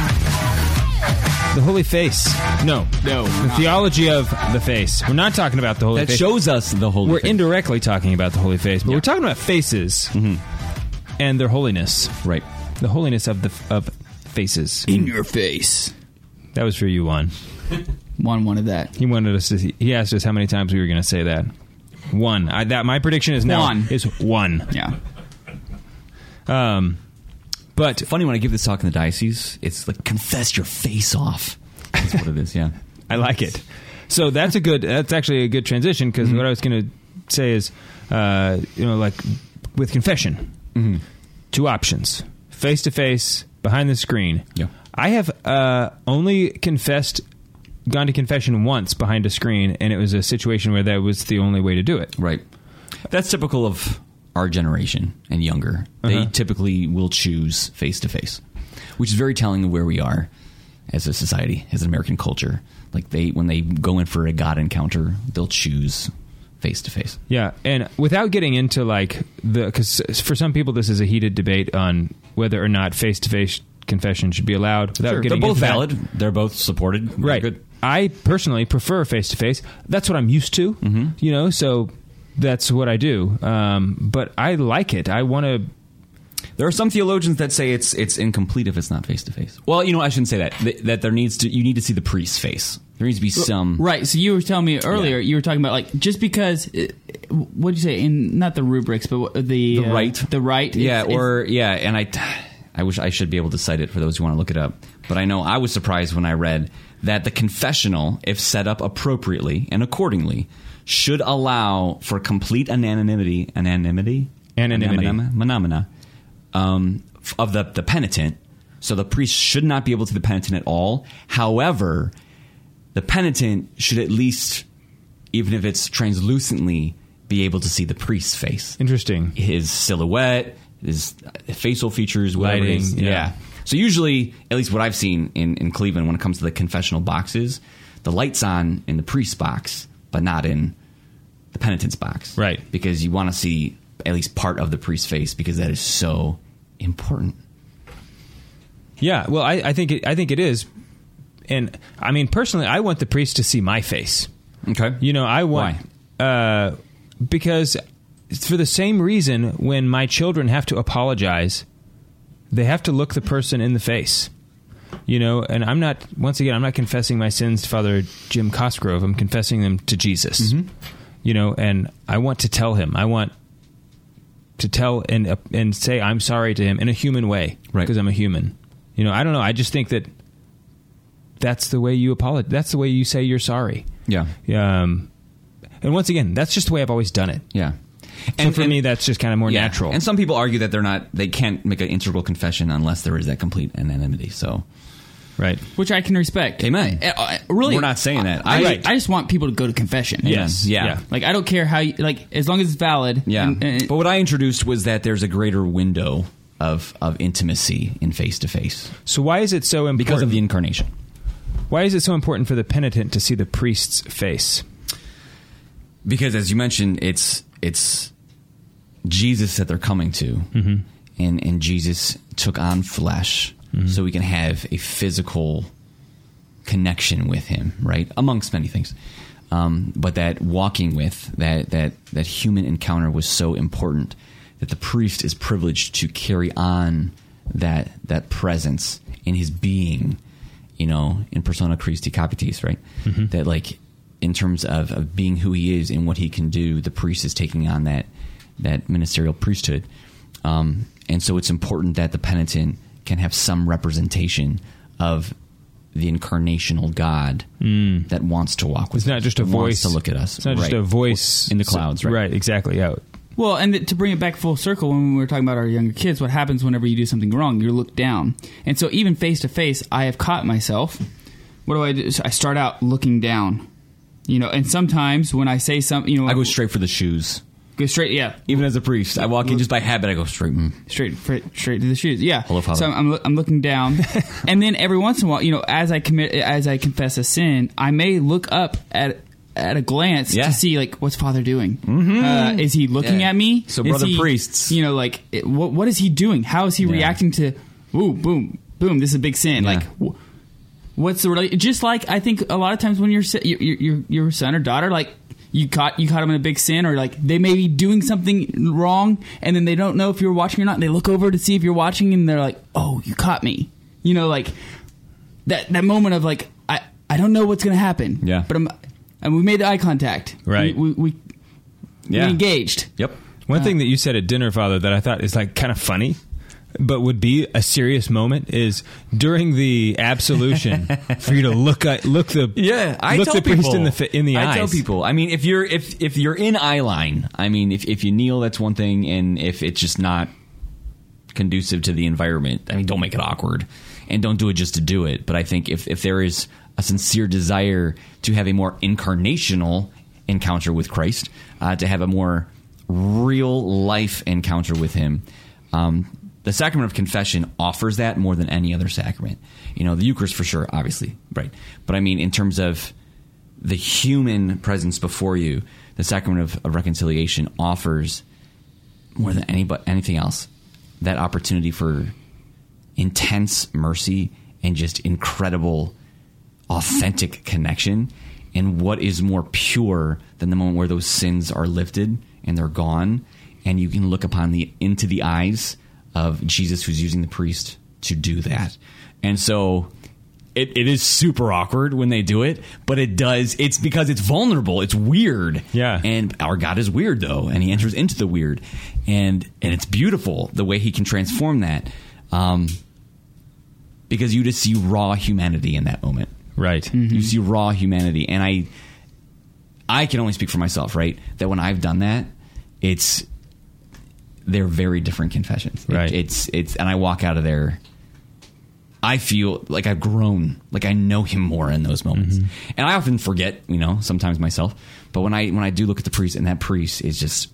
the Holy Face. No. No. The theology of the face. We're not talking about the Holy That Face. shows us the Holy We're Face. indirectly talking about the Holy Face, but Yeah. we're talking about faces and their holiness. Right. The holiness of the of faces. In your face. That was for you, Juan. One wanted that. He wanted us to. He asked us how many times we were going to say that. One. I, that my prediction is now One. is one. Yeah. Um, but Funny, when I give this talk in the diocese, it's like, confess your face off. That's what it is, yeah. I like it. So that's a good. That's actually a good transition, because Mm-hmm. what I was going to say is, uh, you know, like with confession, Mm-hmm. two options: face to face, behind the screen. Yeah. I have uh, only confessed, gone to confession once behind a screen, and it was a situation where that was the only way to do it. Right. That's typical of our generation and younger. They Uh-huh. typically will choose face-to-face, which is very telling of where we are as a society, as an American culture. Like, they, when they go in for a God encounter, they'll choose face-to-face. Yeah, and without getting into like the, because for some people this is a heated debate on whether or not face-to-face confession should be allowed. Without Sure, they're getting both into that. valid. They're both supported. They're Right. Good. I personally prefer face to face. That's what I'm used to. Mm-hmm. You know, so that's what I do. Um, but I like it. I want to. There are some theologians that say it's it's incomplete if it's not face to face. Well, you know, I shouldn't say that. Th- That there needs to you need to see the priest's face. There needs to be some. Right. So you were telling me earlier, Yeah. you were talking about like just because, what did you say? In not the rubrics, but what- the The uh, rite. the rite. Yeah, It's- or yeah, and I, I wish I should be able to cite it for those who want to look it up. But I know I was surprised when I read that the confessional, if set up appropriately and accordingly, should allow for complete anonymity, anonymity, Anonymity. Anonymity, um, f- of the the penitent. So the priest should not be able to the penitent at all. However, the penitent should at least even if it's translucently, be able to see the priest's face. Interesting. His silhouette, his facial features, whatever it Lighting, is. yeah. Yeah. So usually, at least what I've seen in, in Cleveland when it comes to the confessional boxes, the light's on in the priest's box, but not in the penitent's box. Right. Because you want to see at least part of the priest's face, because that is so important. Yeah, well, I, I think it, I think it is. And, I mean, personally, I want the priest to see my face. Okay. You know, I want... Why? Uh, because for the same reason, when my children have to apologize, they have to look the person in the face. You know, and I'm not, once again, I'm not confessing my sins to Father Jim Cosgrove. I'm confessing them to Jesus. Mm-hmm. You know, and I want to tell him. I want to tell and uh, and say I'm sorry to him in a human way. Right. Because I'm a human. You know, I don't know. I just think that that's the way you apologize. That's the way you say you're sorry. Yeah. Um, and once again, that's just the way I've always done it. Yeah. And so for me, that's just kind of more yeah. natural. And some people argue that they're not, they can't make an integral confession unless there is that complete anonymity. So, right. Which I can respect. Amen. Uh, uh, really, We're not saying that. I, I- I, I just want people to go to confession. Yes. Yeah. Yeah. Like, I don't care how you, like, as long as it's valid. Yeah. and- and- But what I introduced was that there's a greater window of, of intimacy in face to face So why is it so important? because of the incarnation. Why is it so important for the penitent to see the priest's face? Because as you mentioned, it's it's Jesus that they're coming to, Mm-hmm. and and Jesus took on flesh, Mm-hmm. so we can have a physical connection with Him, right? Amongst many things, um, but that walking with that that that human encounter was so important that the priest is privileged to carry on that that presence in his being, you know, in persona Christi capitis, right? Mm-hmm. That like. In terms of, of being who he is and what he can do, the priest is taking on that that ministerial priesthood. Um, and so it's important that the penitent can have some representation of the incarnational God mm. that wants to walk with It's not us, just a that wants voice. to look at us. It's not just Right. a voice in the clouds, right? Right, exactly. Yeah. Well, and th- to bring it back full circle, when we were talking about our younger kids, what happens whenever you do something wrong? You're looked down. And so even face to face, I have caught myself. What do I do? So I start out looking down. You know, and sometimes when I say something, you know, I go straight for the shoes. go straight, yeah, Even as a priest, I walk in just by habit. I go straight. Mm. straight, straight, straight to the shoes, yeah. Hello, Father. So I'm, I'm, loo- I'm looking down, and then every once in a while, you know, as I commit, as I confess a sin, I may look up at at a glance Yeah. to see like what's Father doing. Mm-hmm. Uh, is he looking Yeah. at me? So, Is brother he- priests. you know, like it, what what is he doing? How is he Yeah. reacting to? Ooh, boom, boom! This is a big sin. Yeah. Like. W- What's the rela- just like I think a lot of times when your si- your your your son or daughter like you caught you caught them in a big sin or like they may be doing something wrong and then they don't know if you're watching or not and they look over to see if you're watching and they're like, oh, you caught me, you know, like that that moment of like I, I don't know what's gonna happen, Yeah. but I'm and we made eye contact, Right. we we, we, Yeah. we engaged. Yep. One thing that you said at dinner, Father, that I thought is like kind of funny, but would be a serious moment is during the absolution for you to look at, look the Yeah, I look tell the priest people in the fi- in the I eyes. tell people. I mean, if you're if if you're in eye line, I mean, if if you kneel, that's one thing, and if it's just not conducive to the environment, I mean, don't make it awkward, and don't do it just to do it. But I think if if there is a sincere desire to have a more incarnational encounter with Christ, uh, to have a more real life encounter with Him. Um, The sacrament of confession offers that more than any other sacrament. You know, the Eucharist for sure, obviously, right? But I mean, in terms of the human presence before you, the sacrament of, of reconciliation offers more than any, but anything else that opportunity for intense mercy and just incredible, authentic connection. And what is more pure than the moment where those sins are lifted and they're gone, and you can look upon the into the eyes of Jesus, who's using the priest to do that. And so it, it is super awkward when they do it, but it does. It's because it's vulnerable. It's weird. Yeah. And our God is weird, though, and He enters into the weird, and and it's beautiful the way He can transform that, um, because you just see raw humanity in that moment. Right. Mm-hmm. You see raw humanity, and I, I can only speak for myself, right? That when I've done that, it's they're very different confessions. It- Right. it's it's, and I walk out of there I feel like I've grown, like I know him more in those moments. Mm-hmm. And I often forget, you know, sometimes myself. But when I when I do look at the priest, and that priest is just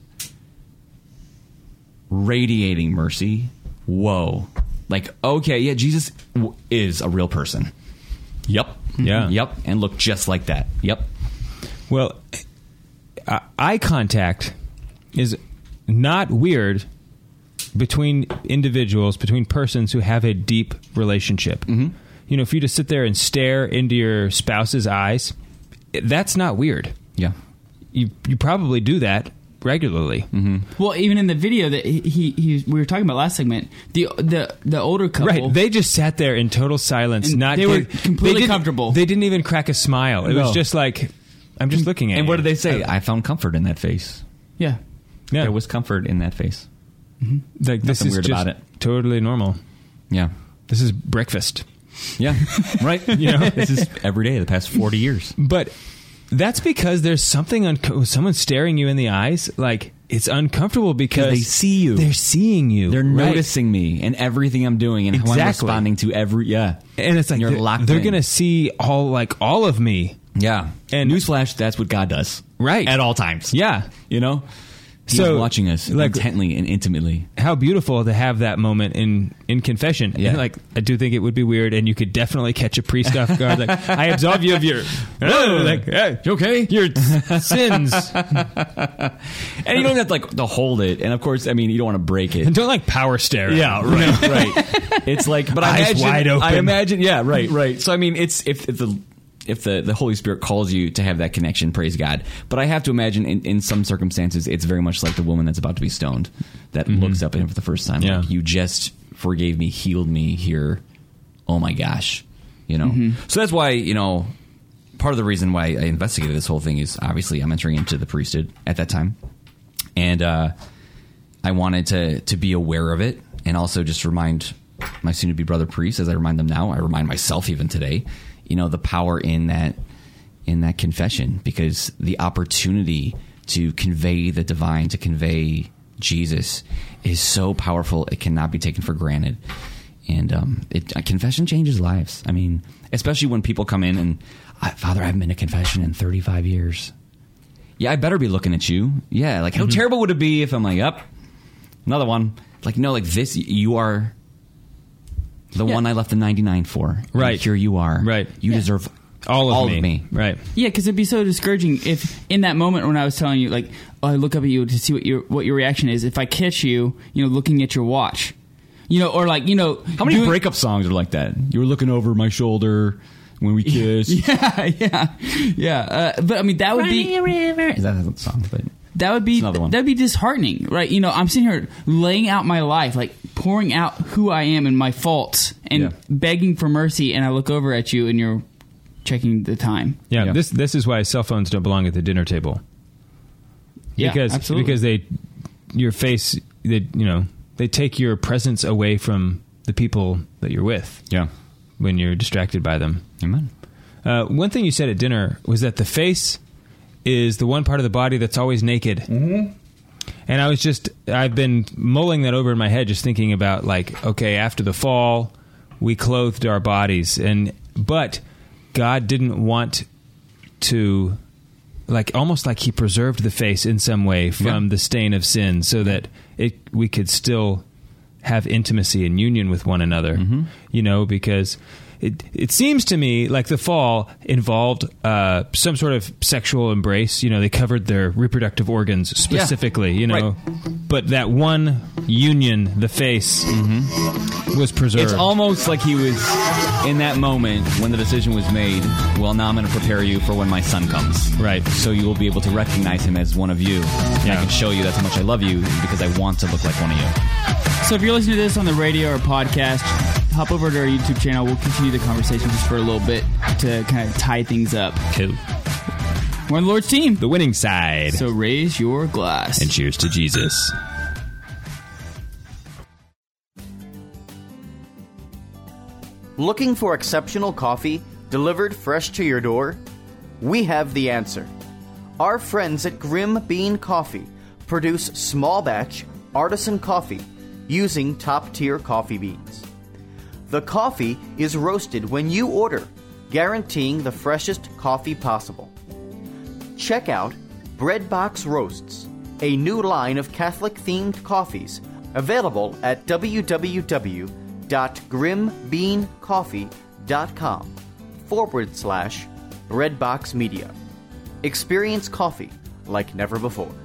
radiating mercy, whoa. Like, okay, yeah, Jesus w- is a real person. Yep. Yeah. Yep. And look just like that. Yep. Well, uh, eye contact is not weird between individuals, between persons who have a deep relationship. Mm-hmm. You know, if you just sit there and stare into your spouse's eyes, that's not weird. Yeah. You you probably do that regularly. Mm-hmm. Well, even in the video that he, he, he we were talking about last segment, the the the older couple, right? They just sat there in total silence. And not they were they, completely they comfortable. They didn't even crack a smile. It No. was just like, I'm just looking at And you. what did they say? I found comfort in that face. yeah. Yeah. There was comfort in that face. Like, this Nothing is weird just about it. totally normal. Yeah. This is breakfast. Yeah. Right. You know, this is every day the past forty years. But that's because there's something un- someone staring you in the eyes. Like, it's uncomfortable because they see you. They're seeing you. They're right? noticing me and everything I'm doing and how I'm Exactly. responding to every yeah. And it's like You're they're, locked they're in. gonna see all like all of me. Yeah. And- newsflash, that's what God does. Right. At all times. Yeah. You know? He's So, watching us like- intently and intimately. How beautiful to have that moment in, in confession. Yeah. And like, I do think it would be weird, and you could definitely catch a priest off guard. Like, I absolve you of your, oh, like, hey, You okay? your sins. And you don't have to like to hold it. And of course, I mean, you don't want to break it. And don't like power stare. Yeah, right, right. It's like, but I Eyes imagine, wide open. I imagine, yeah, right, right. So I mean, it's if, if the if the, the Holy Spirit calls you to have that connection, praise God. But I have to imagine, in, in some circumstances, it's very much like the woman that's about to be stoned that mm-hmm. looks up at him for the first time. Yeah. Like, you just forgave me, healed me here. Oh my gosh, you know. Mm-hmm. So that's why, you know, part of the reason why I investigated this whole thing is obviously I'm entering into the priesthood at that time, and uh, I wanted to to be aware of it, and also just remind my soon-to-be brother priests, as I remind them now, I remind myself even today, you know, the power in that in that confession, because the opportunity to convey the divine, to convey Jesus, is so powerful. It cannot be taken for granted. And um, it, uh, confession changes lives. I mean, especially when people come in and, I, Father, I haven't been to confession in thirty-five years. Yeah, I better be looking at you. Yeah, like, how mm-hmm. terrible would it be if I'm like, up, another one. Like, no, like this, you are the yeah. one I left the ninety-nine for. Right. And here you are. Right. You yeah. deserve All of all me. of me. Right. Yeah, because it'd be so discouraging if in that moment when I was telling you, like, oh, I look up at you to see what your what your reaction is. If I catch you, you know, looking at your watch, you know, or like, you know, How many doing- breakup songs are like that? You were looking over my shoulder when we kissed. Yeah, yeah, yeah. Uh, but I mean, that would be Is that a song? But that would be It's another one. that'd be disheartening, right? You know, I'm sitting here laying out my life, like pouring out who I am and my faults, and Yeah. begging for mercy. And I look over at you, and you're checking the time. Yeah, Yeah. This this is why cell phones don't belong at the dinner table. Yeah, because absolutely. because they your face they you know they take your presence away from the people that you're with yeah. when you're distracted by them. Amen. Uh, one thing you said at dinner was that the face is the one part of the body that's always naked. Mm-hmm. And I was just, I've been mulling that over in my head, just thinking about like, okay, after the fall, we clothed our bodies, and but God didn't want to, like, almost like He preserved the face in some way from Yeah. the stain of sin, so that it we could still have intimacy and union with one another. Mm-hmm. You know, because it it seems to me like the fall involved uh, some sort of sexual embrace. You know, they covered their reproductive organs specifically. You know, but that one union, the face, was preserved. It's almost like he was in that moment when the decision was made. Well, now I'm going to prepare you for when my son comes. Right. So you will be able to recognize him as one of you. And Yeah. I can show you that's how much I love you because I want to look like one of you. So if you're listening to this on the radio or podcast, hop over to our YouTube channel. We'll continue the conversation just for a little bit to kind of tie things up. Cool. We're on the Lord's team. The winning side. So raise your glass. And cheers to Jesus. Looking for exceptional coffee delivered fresh to your door? We have the answer. Our friends at Grim Bean Coffee produce small batch artisan coffee using top-tier coffee beans. The coffee is roasted when you order, guaranteeing the freshest coffee possible. Check out Breadbox Roasts, a new line of Catholic-themed coffees available at www.grimbeancoffee.com forward slash Breadbox Media. Experience coffee like never before.